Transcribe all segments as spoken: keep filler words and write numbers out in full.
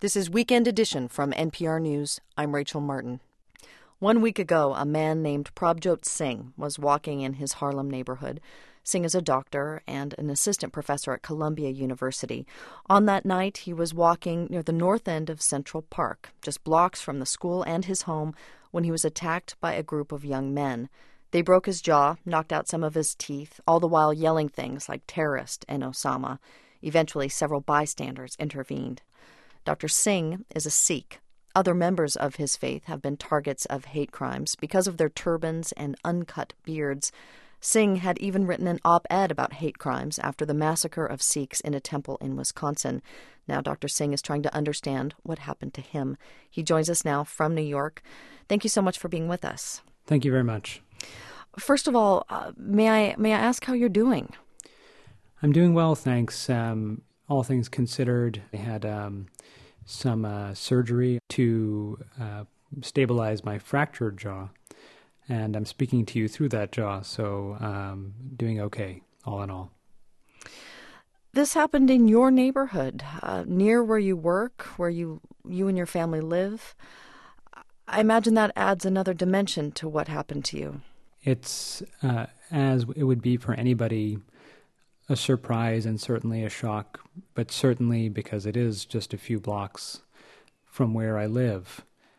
This is Weekend Edition from N P R News. I'm Rachel Martin. One week ago, a man named Prabjot Singh was walking in his Harlem neighborhood. Singh is a doctor and an assistant professor at Columbia University. On that night, he was walking near the north end of Central Park, just blocks from the school and his home, when he was attacked by a group of young men. They broke his jaw, knocked out some of his teeth, all the while yelling things like terrorist and Osama. Eventually, several bystanders intervened. Doctor Singh is a Sikh. Other members of his faith have been targets of hate crimes because of their turbans and uncut beards. Singh had even written an op-ed about hate crimes after the massacre of Sikhs in a temple in Wisconsin. Now Doctor Singh is trying to understand what happened to him. He joins us now from New York. Thank you so much for being with us. Thank you very much. First of all, uh, may I may I ask how you're doing? I'm doing well, thanks. Um, all things considered, I had um, some uh, surgery to uh, stabilize my fractured jaw. And I'm speaking to you through that jaw, so um, doing okay, all in all. This happened in your neighborhood, uh, near where you work, where you you and your family live. I imagine that adds another dimension to what happened to you. It's, uh, as it would be for anybody, a surprise and certainly a shock, but certainly because it is just a few blocks from where I live,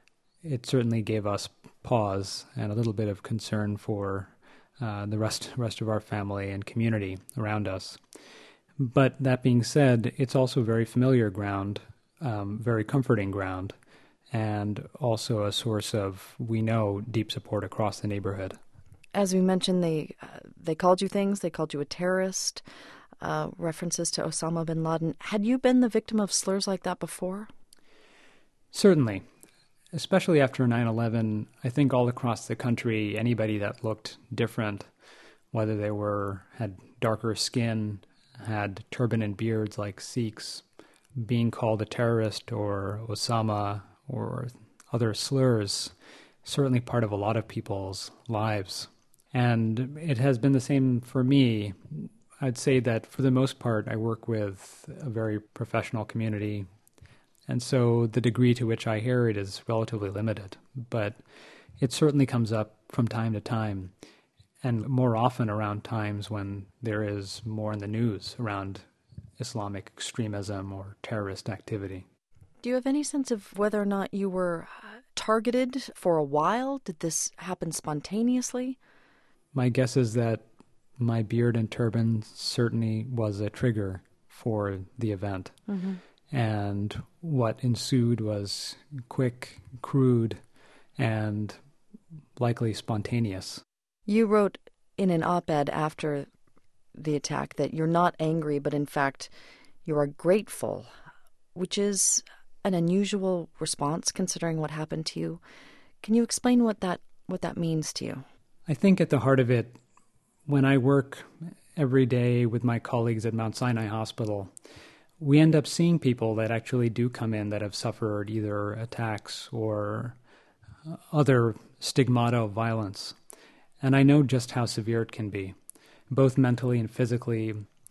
it certainly gave us pause and a little bit of concern for uh, the rest rest of our family and community around us. But that being said, it's also very familiar ground, um, very comforting ground, and also a source of, we know, deep support across the neighborhood. As we mentioned, they uh, they called you things. They called you a terrorist, uh, references to Osama bin Laden. Had you been the victim of slurs like that before? Certainly. Especially after nine eleven, I think all across the country, anybody that looked different, whether they were had darker skin, had turban and beards like Sikhs, being called a terrorist or Osama or other slurs, certainly part of a lot of people's lives. And it has been the same for me. I'd say that for the most part, I work with a very professional community. And so the degree to which I hear it is relatively limited, but it certainly comes up from time to time, and more often around times when there is more in the news around Islamic extremism or terrorist activity. Do you have any sense of whether or not you were targeted for a while? Did this happen spontaneously? My guess is that my beard and turban certainly was a trigger for the event. Mm-hmm. And what ensued was quick, crude, and likely spontaneous. You wrote in an op-ed after the attack that you're not angry, but in fact, you are grateful, which is an unusual response considering what happened to you. Can you explain what that what that means to you? I think at the heart of it, when I work every day with my colleagues at Mount Sinai Hospital, we end up seeing people that actually do come in that have suffered either attacks or other stigmata of violence. And I know just how severe it can be, both mentally and physically.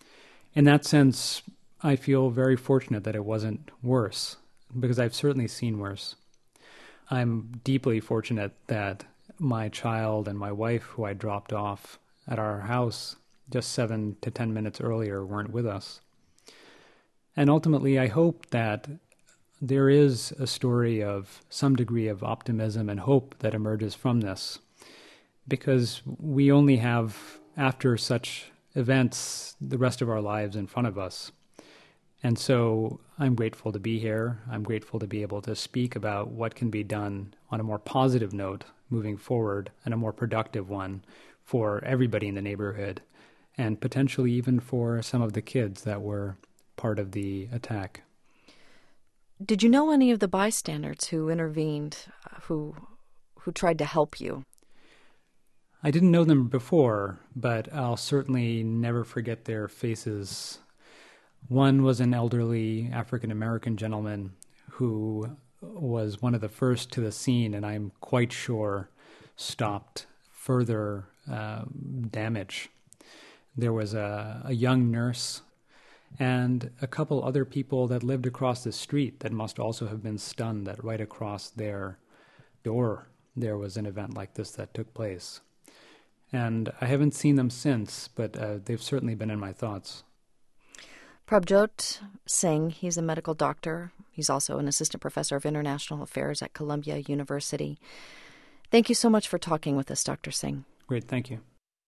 In that sense, I feel very fortunate that it wasn't worse, because I've certainly seen worse. I'm deeply fortunate that my child and my wife, who I dropped off at our house just seven to ten minutes earlier, weren't with us. And ultimately, I hope that there is a story of some degree of optimism and hope that emerges from this, because we only have, after such events, the rest of our lives in front of us. And so I'm grateful to be here. I'm grateful to be able to speak about what can be done on a more positive note moving forward, and a more productive one for everybody in the neighborhood, and potentially even for some of the kids that were part of the attack. Did you know any of the bystanders who intervened, uh, who who tried to help you? I didn't know them before, but I'll certainly never forget their faces. One was an elderly African-American gentleman who was one of the first to the scene, and I'm quite sure stopped further uh, damage. There was a, a young nurse and a couple other people that lived across the street that must also have been stunned that right across their door there was an event like this that took place. And I haven't seen them since, but uh, they've certainly been in my thoughts. Prabjot Singh, he's a medical doctor. He's also an assistant professor of international affairs at Columbia University. Thank you so much for talking with us, Doctor Singh. Great, thank you.